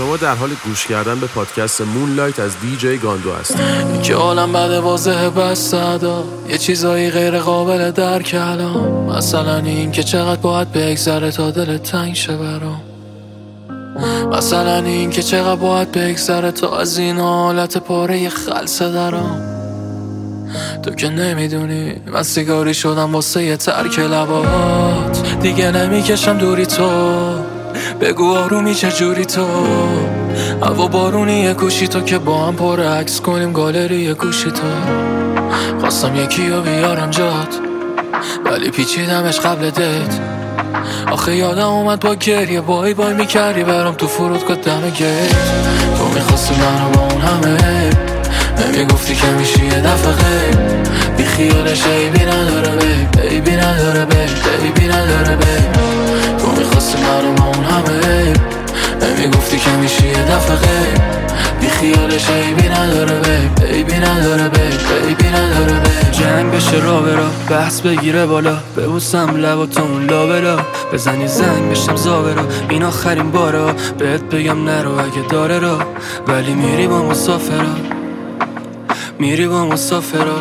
شما در حال گوش کردن به پادکست مونلایت از دیجی گاندو هستید. که عالم بده واضحه بس صدا یه چیزایی غیر قابل درک الان، مثلا این که چقدر باید بگذره تا دلت تنگ شه برام، مثلا این که چقدر باید بگذره تا از این حالت پاره خلصه درام. تو که نمیدونی من سیگاری شدم واسه یه ترک لبات، دیگه نمیکشم دوری تو، بگو آرومی چجوری تو، هوا بارونی گوشی تو که با هم پر عکس کنیم گالری گوشی تو. خواستم یکی رو بیارم جات ولی پیچیدمش قبل دیت، آخه یادم اومد با گریه بای بای میکردی برام تو فرودگاه دم گیت. تو میخواستی منو با اون همه نمیگفتی که میشی یه دفعه غیر، بی خیالش عیبی نداره بیبی نداره بیبی نداره بیب. تو میخواستی منو با اون همه نمیگفتی که میشی یه دفعه غیر، بی خیالش عیبی نداره بیبی نداره بیبی نداره بیب. جنگ بشه را برا بحث بگیره بالا، ببوسم لباتون لابلا، بزنی زنگ بشم زابرا، این آخرین بارا بهت بگم نرو اگه داره را، ولی میری با مسافرا، میری با مسافرا.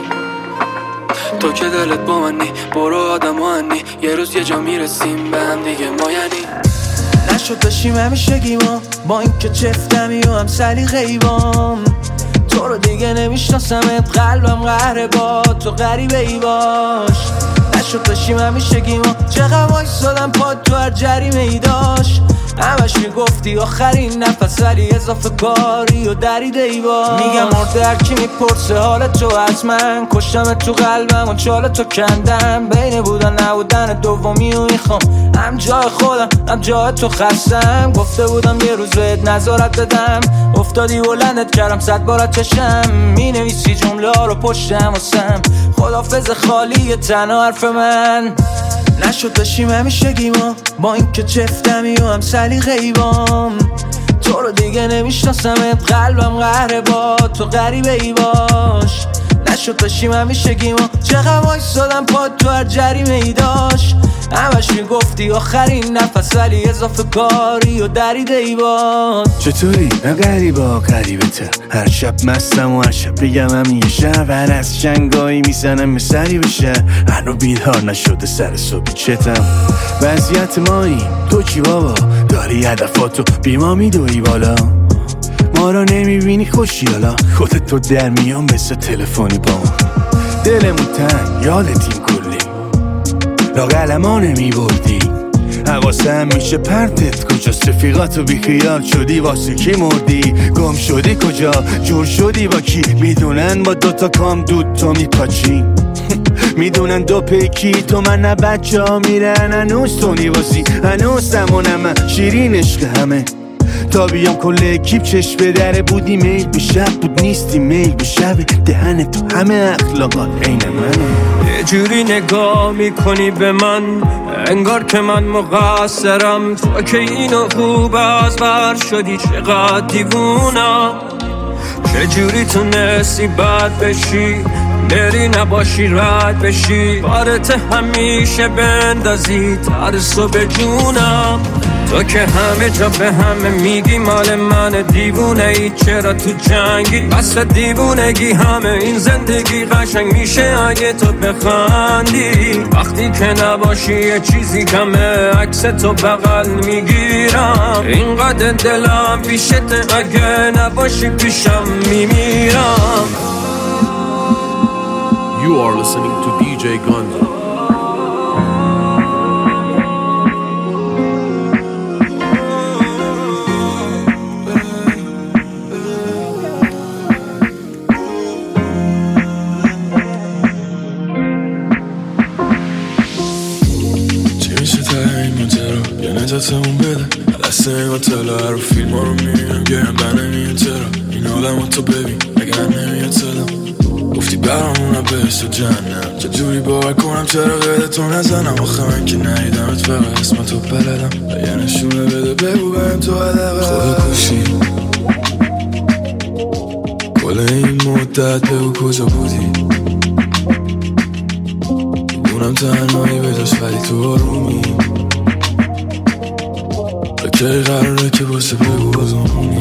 تو که دلت با منی برو آدم هنی، یه روز یه جا میرسیم به هم دیگه ما یعنی نشد بشیم همیشگی ما، با این که چفتمی و هم سلیقه ایوام، تو رو دیگه نمیشناسمت قلبم قهره با تو غریبه ای باش. نشد بشیم همیشگی ما، چقدر وایسادم پاد تو هر جریمه ای داشت، همش میگفتی آخرین نفس ولی اضافه کاری و دریده ای با. میگم مرده هرکی میپرسه حال تو از من، کشتم تو قلبم و چال تو کندم، بین بودن نبودن دومی و میخوام هم جای خودم هم جای تو خستم. گفته بودم یه روز بهت نظارت بدم، افتادی بلندت کردم 100 بارت چشم، مینویسی جمله ها رو پشتم واسم، خدافظ خالی تنها حرف من. نشد بشیم همیشگی ما، با این که چفتمی و هم سلیقه ایوام، تو رو دیگه نمیشناسمت قلبم قهره با تو غریبه ای باش. نشد بشیم همیشگی ما، چقدر وایسادم پاد تو هر جریمه ای داشت، همش میگفتی آخرین نفس ولی اضافه کاری و دریده ای با. چطوری؟ من غریبا غریبه تر، هر شب مستم و هر شب بگم هم یه شب، هر از شنگایی میزنم سری بشه، هنو بیدار نشده سر صبحی چتم. وضعیت مایی تو چی بابا؟ داری هدفاتو بی ما میدوی بالا، ما را نمیبینی خوشیالا، خودت تو در میان بسه تلفنی با ما، دلمون تنگ یادتیم کلی لاغل ما نمیبردی، حواسم میشه پرتت کجاست، رفیقاتو بی خیال شدی واسه کی مردی، گم شدی کجا جور شدی با کی، میدونن با دوتا کام دود تو میپاچی میدونن دو پیکی تو من نه بچه ها میرن، هنوز تو نیوازی هنوز زمانم شیرین عشق همه، تا بیام کل اکیپ چشم به دره بودی، میل به شب بود نیستی میل به شب، دهن تو همه اخلاقات عین منه. یه جوری نگاه میکنی به من انگار که من مقصرم، تو که اینو خوب از بر شدی چقدر دیوونم، چه جوری تونستی بد بشی بری نباشی رد بشی، بارت همیشه بندازی ترسو به جونم، تو که همه جا به همه میگی مال من دیوونه ای، چرا تو جنگی بس دیوونگی، همه این زندگی قشنگ میشه اگه تو بخندی، وقتی که نباشی یه چیزی کمه عکس تو بغل میگیرم، اینقدر دلم پیشته اگه نباشی پیشم میمیرم. You are listening to DJ Gandhi. نجاتمون بده دست این هتل رو فیلم ها رو میبینم، گرم بر نمیاد چرا این حالم رو تو ببین اگر نمیاد صدام، گفتی برامونم بهشت و جهنم، چجوری باور کنم چرا قیده تو نزنم، آخه من که ندیدمت فقط اسم تو بلدم، یه نشونه بده بگو بریم تو عدقه خدا کشی کل این مدت بگو کجا بودی، میدونم تنهایی بجاش ولی تو آرومی، کی قراره که باشه بگو بازمونی،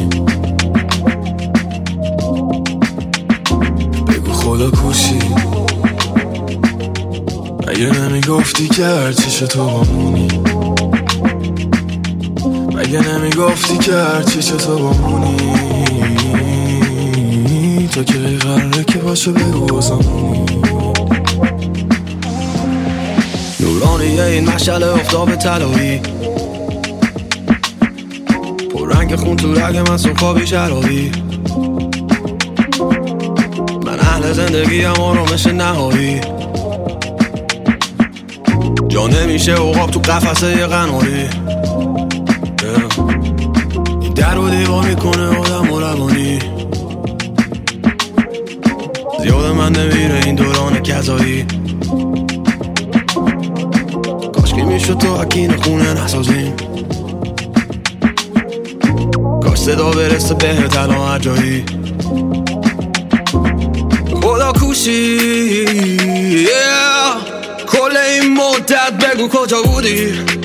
خدا کوشی مگه نمیگفتی که هرچیش تو بامونی مگه نمیگفتی که هرچیش تو بامونی تو که قراره که باشو بگو بازمونی نورانیه این مشعل افتاب طلایی پر رنگ خون تو رگ من سخابی شرابی من اهل زندگی هم آرامش نهایی جا نمیشه عقاب تو قفسه قناری این در و دیوار میکنه آدم و روانی زیاد من نمیره این دوران کذایی کاشکی میشد تو حکین خونه نسازیم کاش صدا برسه به تلا هر جایی خدا کوشی کل این مدت بگو کجا بودی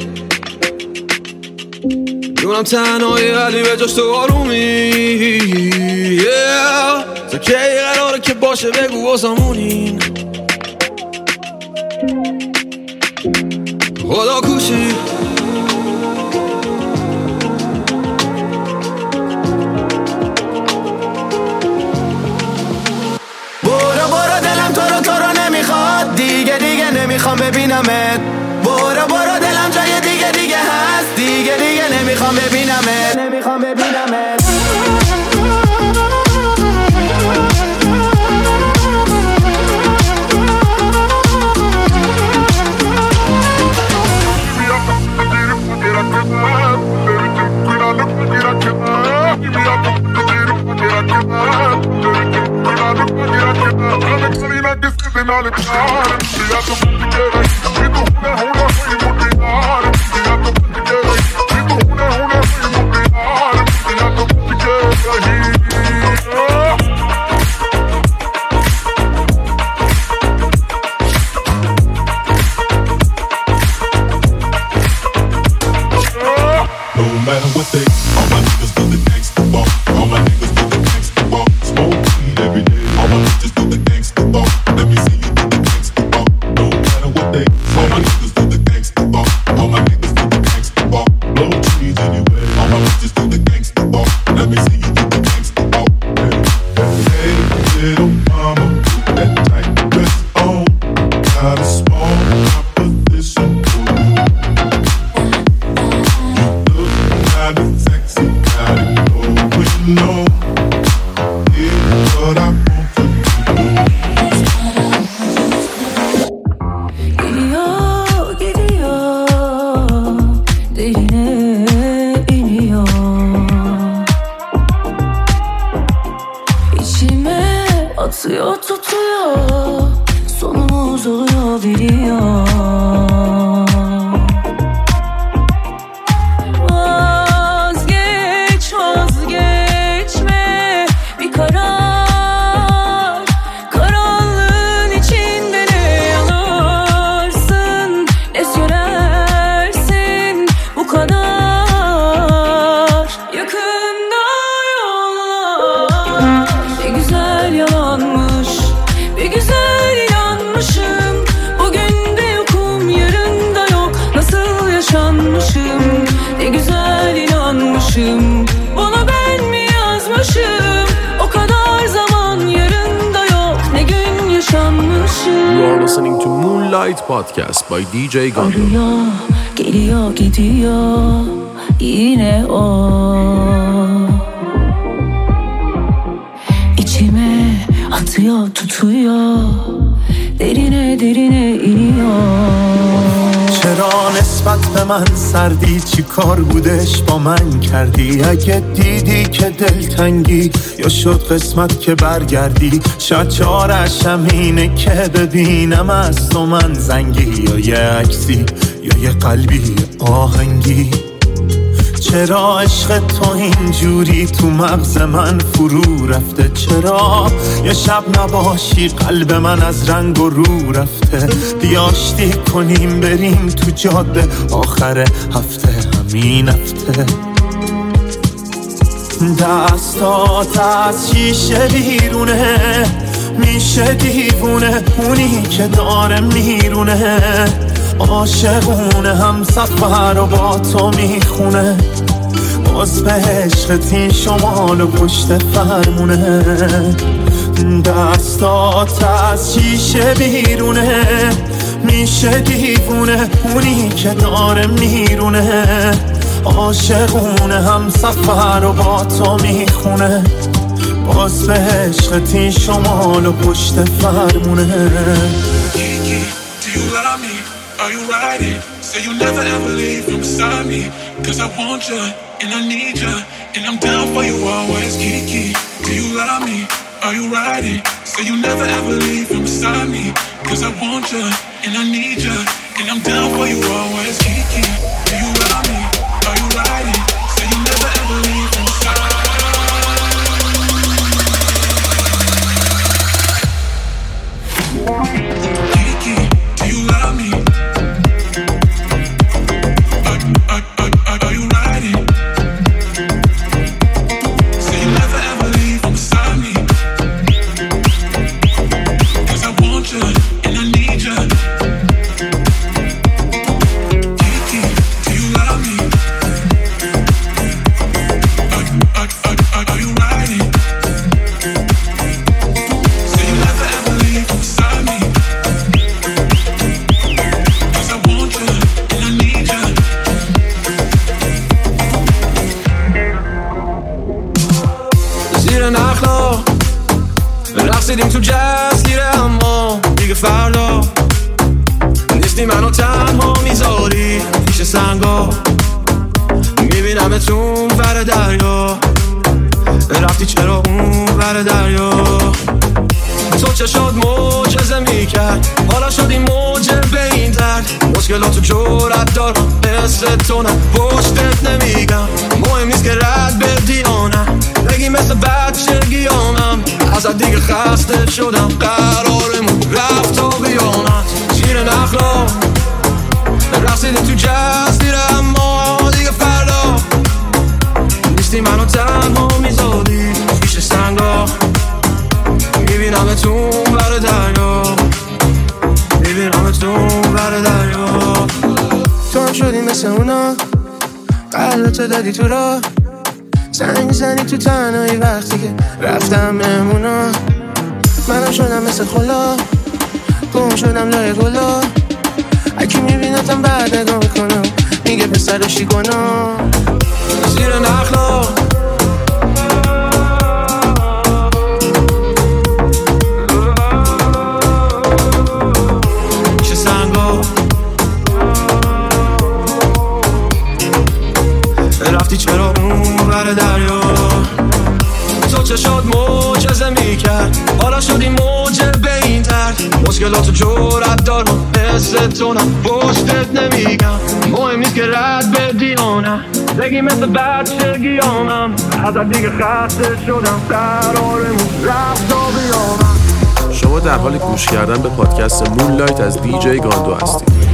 دونم تنهایی ولی به جاش تو آرومی تو کی قراره که باشه بگو واسمونین خدا کوشی برو دلم تو رو نمیخواد دیگه نمیخوام ببینمت برو دلم جای دیگه هست دیگه نمیخوام ببینمت Podcast by DJ Gondo. Gidiyor yine o İçime atıyor tutuyor derine iniyor چرا نسبت به من سردی چی کار بودش با من کردی اگه دیدی که دلتنگی یا شد قسمت که برگردی شاید چارش هم اینه که ببینم از تو من زنگی یا یه عکسی یا یه قلبی آهنگی چرا عشق تو اینجوری تو مغز من فرو رفته چرا یه شب نباشی قلب من از رنگ و رو رفته بیاشتی کنیم بریم تو جاده آخر هفته همین هفته دستات از شیشه بیرونه میشه دیوونه اونی که داره میرونه عاشقونه هم سفر رو با تو میخونه باز به عشقت این شمال و پشت فرمونه دستات از شیشه بیرونه میشه دیوونه اونی که داره میرونه عاشقونه هم سفر رو با تو میخونه باز به عشقت این شمال و پشت فرمونه Kiki, do you love me? Are you riding? Say you'll never ever leave from beside me. Cause I want you, and I need you, and I'm down for you always. Kiki, do you love me? Are you riding? Say you'll never ever leave from beside me. Cause I want you, and I need you, and I'm down for you always. Kiki, do you love me? Are you riding? Say you'll never ever leave from beside me. Kiki, do you love me? Are you riding? Say you'll never ever leave from beside me. Cause I want you and I need you. Kiki, do you love me? Are you riding? Say you'll never ever leave from beside me. Cause I want you and I need you. زیر نخلا رقصیدیم تو جزیره اما دیگه فردا نیستی منو تنها میذاری پیش سنگا میبینم تو ور دریا رفتی چرا اون ور دریا تو چشات معجزه میکرد حالا شدی موجه به این درد مشکلاتو جرأت دارم مثل تو نه پشتت نمیگم مهم نیست که رد بدی آنم بگی مثل بچگیامم ازت دیگه خسته شدم قرارمون رفت تا بیامد زیر نخلا رقصیدیم تو جزیره اما دیگه فردا نیستی منو تنها میذاری پیش سنگا میبینم تو ور دریا میبینم تو ور دریا تو هم شدی مثل اونا قلبتو دادی تو را زنگ زنی تو تنهایی وقتی که رفتم مهمونا منم شدم مثل خلا گم شدم لای گلا اکی میبینتم بعد نگاه میکنم میگه پسرشی گناه زیر نخلا میشه سنگا رفتی چرا اون ور دریا تو چشات معجزه میکرد حالا شدی موجه به این درد مشکلاتو جرأت دارم مثل تو نه پشتت نمیگم مهم نیست که رد بدی آنم بگی مثل بچگیامم ازت دیگه خسته شدم قرارمون رفت تا بیامم. شما در حال گوش کردن به پادکست مونلایت از دیجی گاندو هستید.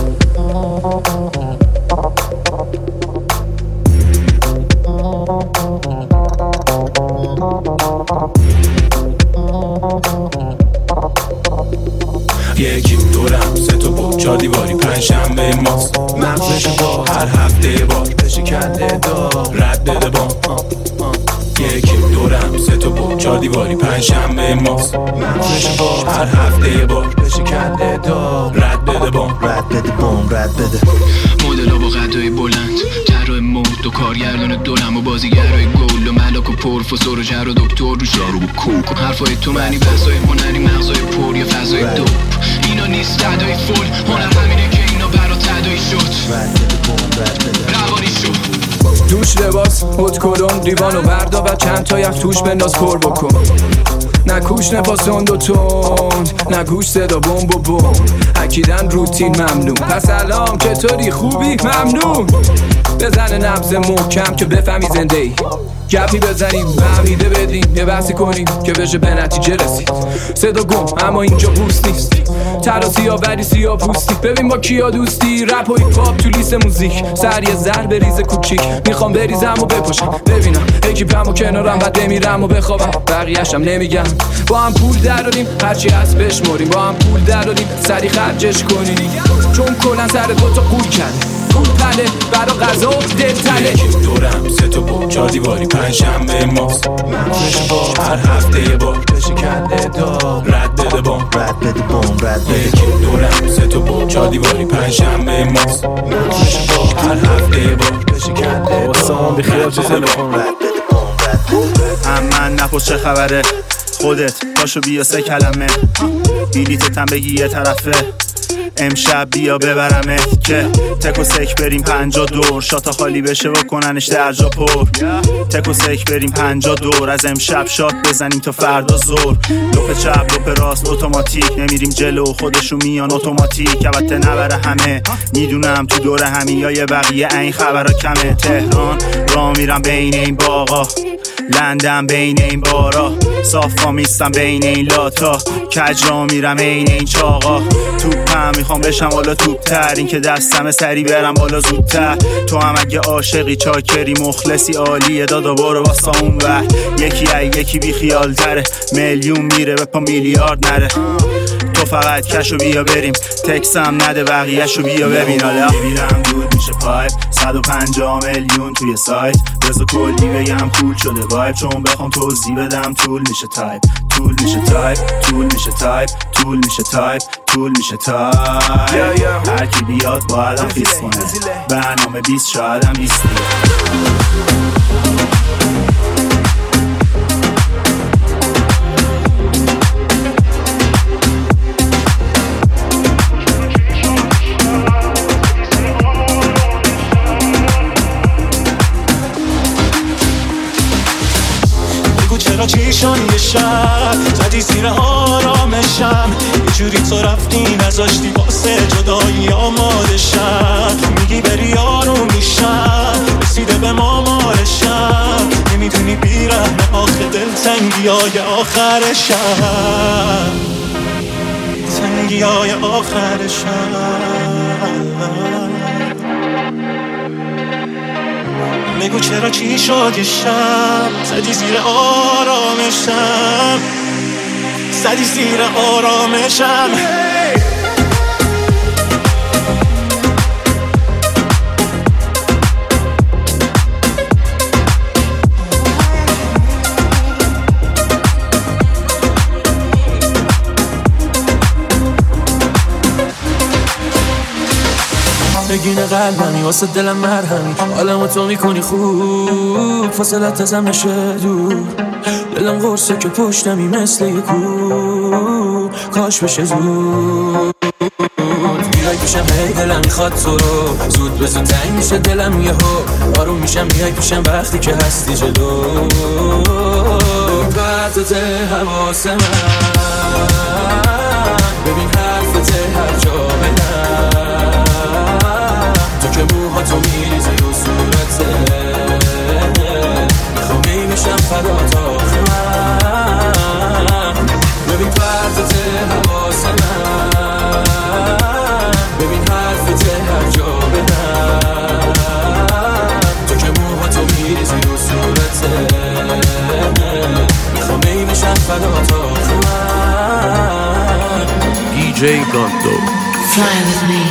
یکی دورم سه تا بود 4 دیواری 5 شنبه ماست مغزشو با هر هفته بار بشکنده دار رد بده با یکی دورم سه تا بود 4 دیواری 5 شنبه ماست مغزشو با هر هفته بار بشکنده دار رد بده با رد بده مدل با قدای بلند طراح مود و کارگردان دولم و بازیگرای گل و ملاک و پروفسور و جر و دکتر رو شارو و کوک حرفای تو معنی بحثای هنری مغزای پر یا فضای دوپ اینا نیست تدایی فول هنر همینه که اینا برا تدایی شد روانی شد دوش لباس هد کلم دیوانو بردا و چند تا یخ توش بنداز پر بکن نکوش نفاس تند و تند نگوش صدا بمب و بمب اکیدن روتین ممنون پس سلام چطوری خوبی ممنون بزنه نبض محکم که بفهمی زنده ای. گپی بزنیم فهمیده بدیم یه بحثی کنیم که بشه به نتیجه رسید. صدا گم اما اینجا بوست نیست، ترا سیاه ولی سیاه پوستی. ببین با کیا دوستی، رپ و هیپ هاپ تو لیست موزیک. سر یه ضربه ریز کوچیک میخوام بریزم و بپاشم، ببینم اکیپم و کنارم بعد بمیرم و بخوابم. بقیه‌شم نمیگم. با هم پول دراریم هرچی هست بشمریم، با هم پول دراریم سری خرجش کنیم، چون کلا سر دوتا قول کرد. پول پله برا غذا و دلتله. یکی دورم سه تا بود 4 دیواری 5 شنبه ماست. مغزش با هر هفته یه بار بشه کنده دار رد بده بام یکی دورم سه تا بود 4 دیواری 5 شنبه ماست. مغزش با هر هفته یه بار بشه کنده واسه بخیال چه تلفن من نپرس چه خبره، خودت پاشو بیا 3 کلمه. بیلیتتم بگی یه طرفه، امشب بیا ببرمت که تک و سک بریم 50 دور. شاتا خالی بشه و کننش درجا پر. تک و سک بریم 50 دور، از امشب شات بزنیم تا فردا زور. لپ چپ لپ راست اتوماتیک، نمیریم جلو خودشو میان اتوماتیک. البته نبره همه، میدونم تو دور همین یا یه بقیه این خبرها کمه. تهران راه میرم بین این باغا، لندن بین این بارا، صافا میستم بین این لاتا، کج را میرم این این چاقا. توپم میخوام بشم والا توپتر، این که دستم سری برم بالا زودتر. تو هم اگه عاشقی چاکری مخلصی عالیه دادا برو واسه اون ور. یکی بی خیال تره، میلیون میره به پا میلیارد نره. تو فقط کشو بیا بریم، تکسم نده بقیهشو بیا ببین. حالا میرم دود میشه پایپ 150 میلیون توی سایت. بذار کلی بگم کول شده وایب، چون بخوام توضیح بدم طول میشه تایپ. طول میشه تایپ، طول میشه تایپ، طول میشه تایپ، طول میشه تایپ. هر کی بیاد بایدم فیس کنه، برنامه 20 شایدم 20. چرا چیشانی شب زدی زیر آرامشم، یه جوری تو رفتی نذاشتی واسه جدایی آمادشم. میگی بری آروم میشم، رسیده به مامارشم. نمیدونی بیرحمه آخه دلتنگی های آخرشم، تنگی های آخرشم. بگو چرا چی شد یه شب زدی زیر آرامشم، زدی زیر آرامشم. نگین قلبمی واسه دلم مرهمی، حالمو تو میکنی خوب، فاصلت ازم نشه دور. دلم قرصه که پشتمی مثل یه کو، کاش بشه زود. بیای پیشم هی دلم میخواد تو رو، زود به زود تنگ میشه دلم یهو. آروم میشم بیای پیشم وقتی که هستی جلو. پرتت حواس من، ببین حرفت هر جا بدم. تو که موهاتو میریزی و صورته، میخوام میشم فدا تا آخر من. ببین پرتت حواس من، ببین حرفت هر جا بدم. تو که موهاتو میریزی و صورته، میخوام میشم فدا تا آخر من. DJ Gondo. Fly with me.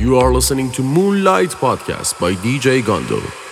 You are listening to Moonlight Podcast by DJ Gondo.